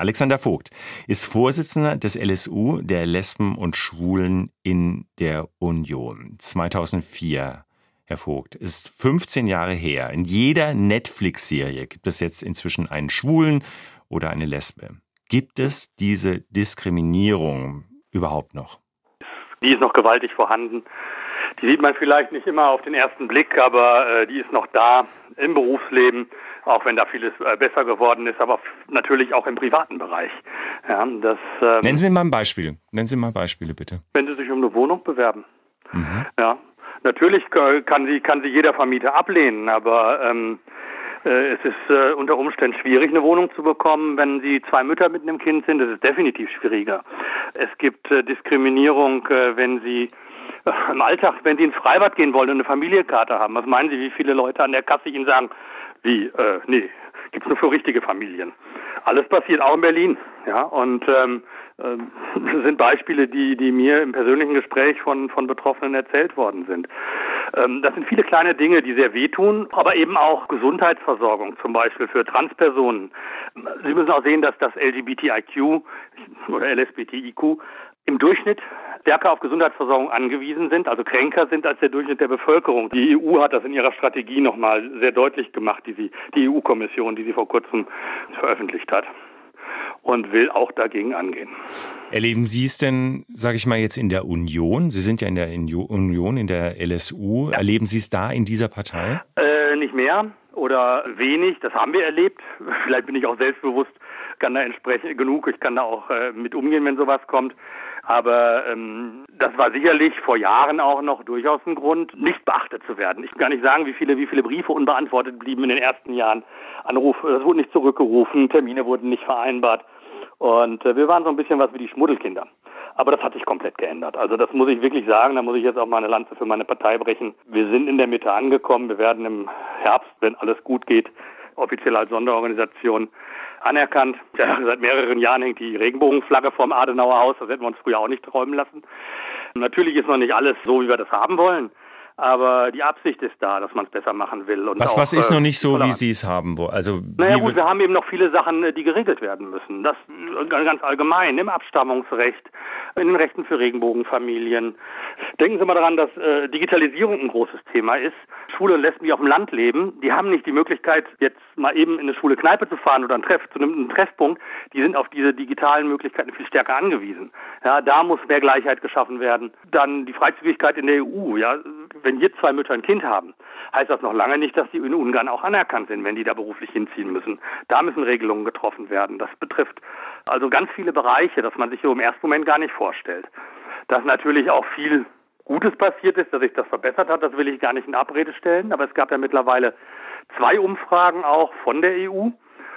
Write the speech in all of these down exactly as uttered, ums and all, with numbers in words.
Alexander Vogt ist Vorsitzender des L S U, der Lesben und Schwulen in der Union. zweitausendvier, Herr Vogt, ist fünfzehn Jahre her. In jeder Netflix-Serie gibt es jetzt inzwischen einen Schwulen oder eine Lesbe. Gibt es diese Diskriminierung überhaupt noch? Die ist noch gewaltig vorhanden. Die sieht man vielleicht nicht immer auf den ersten Blick, aber äh, die ist noch da im Berufsleben, auch wenn da vieles äh, besser geworden ist, aber f- natürlich auch im privaten Bereich. Ja, das, ähm, Nennen Sie mal ein Beispiel. Nennen Sie mal Beispiele, bitte. Wenn Sie sich um eine Wohnung bewerben. Mhm. Ja, natürlich kann sie, kann sie jeder Vermieter ablehnen, aber ähm, äh, es ist äh, unter Umständen schwierig, eine Wohnung zu bekommen, wenn Sie zwei Mütter mit einem Kind sind. Das ist definitiv schwieriger. Es gibt äh, Diskriminierung, äh, wenn Sie äh, im Alltag, wenn Sie ins Freibad gehen wollen und eine Familienkarte haben. Was meinen Sie, wie viele Leute an der Kasse Ihnen sagen, wie, äh, nee, gibt's nur für richtige Familien. Alles passiert auch in Berlin, ja, und ähm, das sind Beispiele, die, die mir im persönlichen Gespräch von, von Betroffenen erzählt worden sind. Ähm, das sind viele kleine Dinge, die sehr wehtun, aber eben auch Gesundheitsversorgung, zum Beispiel für Transpersonen. Sie müssen auch sehen, dass das L G B T I Q oder L S B T I Q im Durchschnitt stärker auf Gesundheitsversorgung angewiesen sind, also kränker sind als der Durchschnitt der Bevölkerung. Die E U hat das in ihrer Strategie nochmal sehr deutlich gemacht, die, sie, die E U-Kommission, die sie vor kurzem veröffentlicht hat. Und will auch dagegen angehen. Erleben Sie es denn, sage ich mal, jetzt in der Union? Sie sind ja in der Union, in der L S U. Ja. Erleben Sie es da in dieser Partei? Äh, nicht mehr oder wenig. Das haben wir erlebt. Vielleicht bin ich auch selbstbewusst, kann da entsprechend genug. Ich kann da auch äh, mit umgehen, wenn sowas kommt. Aber ähm, das war sicherlich vor Jahren auch noch durchaus ein Grund, nicht beachtet zu werden. Ich kann gar nicht sagen, wie viele, wie viele Briefe unbeantwortet blieben in den ersten Jahren. Anrufe, es wurde nicht zurückgerufen, Termine wurden nicht vereinbart. Und äh, wir waren so ein bisschen was wie die Schmuddelkinder. Aber das hat sich komplett geändert. Also das muss ich wirklich sagen, da muss ich jetzt auch mal eine Lanze für meine Partei brechen. Wir sind in der Mitte angekommen. Wir werden im Herbst, wenn alles gut geht, offiziell als Sonderorganisation anerkannt. Ja, seit mehreren Jahren hängt die Regenbogenflagge vorm Adenauer Haus. Das hätten wir uns früher auch nicht träumen lassen. Natürlich ist noch nicht alles so, wie wir das haben wollen. Aber die Absicht ist da, dass man es besser machen will. Und was, auch, was ist noch nicht so, äh, wie Sie es haben wollen? Also, naja gut, wir haben eben noch viele Sachen, die geregelt werden müssen. Das ganz allgemein, im Abstammungsrecht, in den Rechten für Regenbogenfamilien. Denken Sie mal daran, dass äh, Digitalisierung ein großes Thema ist. Schwule und Lesben, die auf dem Land leben, die haben nicht die Möglichkeit, jetzt mal eben in eine schwule Kneipe zu fahren oder einen Treff, zu einem, einem Treffpunkt. Die sind auf diese digitalen Möglichkeiten viel stärker angewiesen. Ja, da muss mehr Gleichheit geschaffen werden. Dann die Freizügigkeit in der E U. Ja, wenn hier zwei Mütter ein Kind haben, heißt das noch lange nicht, dass die in Ungarn auch anerkannt sind, wenn die da beruflich hinziehen müssen. Da müssen Regelungen getroffen werden. Das betrifft also ganz viele Bereiche, dass man sich so im ersten Moment gar nicht vorstellt. Dass natürlich auch viel Gutes passiert ist, dass sich das verbessert hat, das will ich gar nicht in Abrede stellen. Aber es gab ja mittlerweile zwei Umfragen auch von der E U.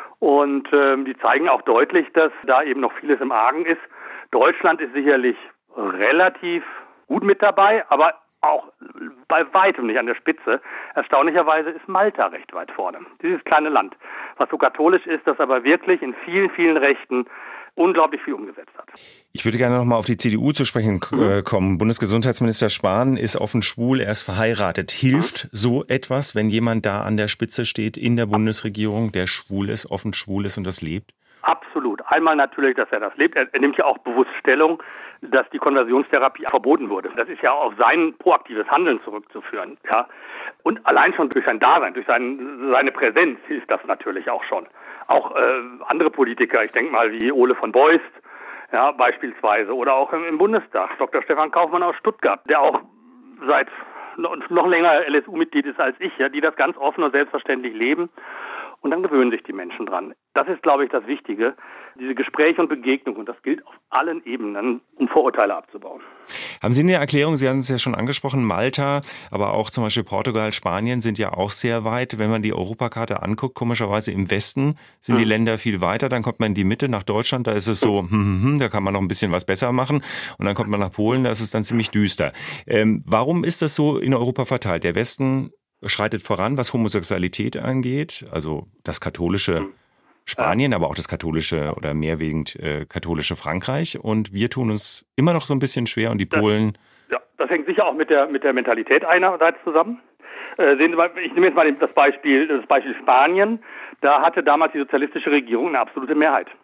Und ähm, die zeigen auch deutlich, dass da eben noch vieles im Argen ist. Deutschland ist sicherlich relativ gut mit dabei, aber auch bei weitem nicht an der Spitze. Erstaunlicherweise ist Malta recht weit vorne. Dieses kleine Land, was so katholisch ist, das aber wirklich in vielen, vielen Rechten unglaublich viel umgesetzt hat. Ich würde gerne noch mal auf die C D U zu sprechen äh, kommen. Bundesgesundheitsminister Spahn ist offen schwul, er ist verheiratet. Hilft so etwas, wenn jemand da an der Spitze steht in der Bundesregierung, der schwul ist, offen schwul ist und das lebt? Absolut. Einmal natürlich, dass er das lebt. Er, er nimmt ja auch bewusst Stellung, dass die Konversionstherapie verboten wurde. Das ist ja auf sein proaktives Handeln zurückzuführen. Ja. Und allein schon durch sein Dasein, durch sein, seine Präsenz hilft das natürlich auch schon. Auch äh, andere Politiker, ich denke mal wie Ole von Beust, ja, beispielsweise, oder auch im, im Bundestag, Doktor Stefan Kaufmann aus Stuttgart, der auch seit noch, noch länger L S U-Mitglied ist als ich, ja, die das ganz offen und selbstverständlich leben. Und dann gewöhnen sich die Menschen dran. Das ist, glaube ich, das Wichtige, diese Gespräche und Begegnung. Und das gilt auf allen Ebenen, um Vorurteile abzubauen. Haben Sie eine Erklärung? Sie haben es ja schon angesprochen, Malta, aber auch zum Beispiel Portugal, Spanien sind ja auch sehr weit. Wenn man die Europakarte anguckt, komischerweise im Westen sind hm. die Länder viel weiter. Dann kommt man in die Mitte, nach Deutschland, da ist es so, hm, hm, hm, da kann man noch ein bisschen was besser machen. Und dann kommt man nach Polen, da ist es dann ziemlich düster. Ähm, warum ist das so in Europa verteilt? Der Westen schreitet voran, was Homosexualität angeht, also das katholische Spanien, ja. aber auch das katholische oder mehrwiegend äh, katholische Frankreich. Und wir tun uns immer noch so ein bisschen schwer und die das, Polen... Ja, das hängt sicher auch mit der mit der Mentalität einerseits zusammen. Äh, sehen Sie mal, ich nehme jetzt mal das Beispiel, das Beispiel Spanien. Da hatte damals die sozialistische Regierung eine absolute Mehrheit.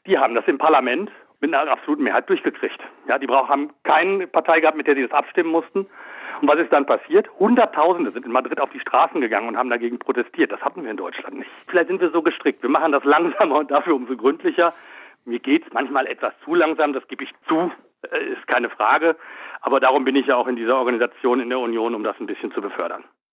Die haben das im Parlament mit einer absoluten Mehrheit durchgekriegt. Ja, die brauch, haben keine Partei gehabt, mit der sie das abstimmen mussten. Und was ist dann passiert? Hunderttausende sind in Madrid auf die Straßen gegangen und haben dagegen protestiert. Das hatten wir in Deutschland nicht. Vielleicht sind wir so gestrickt. Wir machen das langsamer und dafür umso gründlicher. Mir geht's manchmal etwas zu langsam, das gebe ich zu, ist keine Frage. Aber darum bin ich ja auch in dieser Organisation in der Union, um das ein bisschen zu befördern.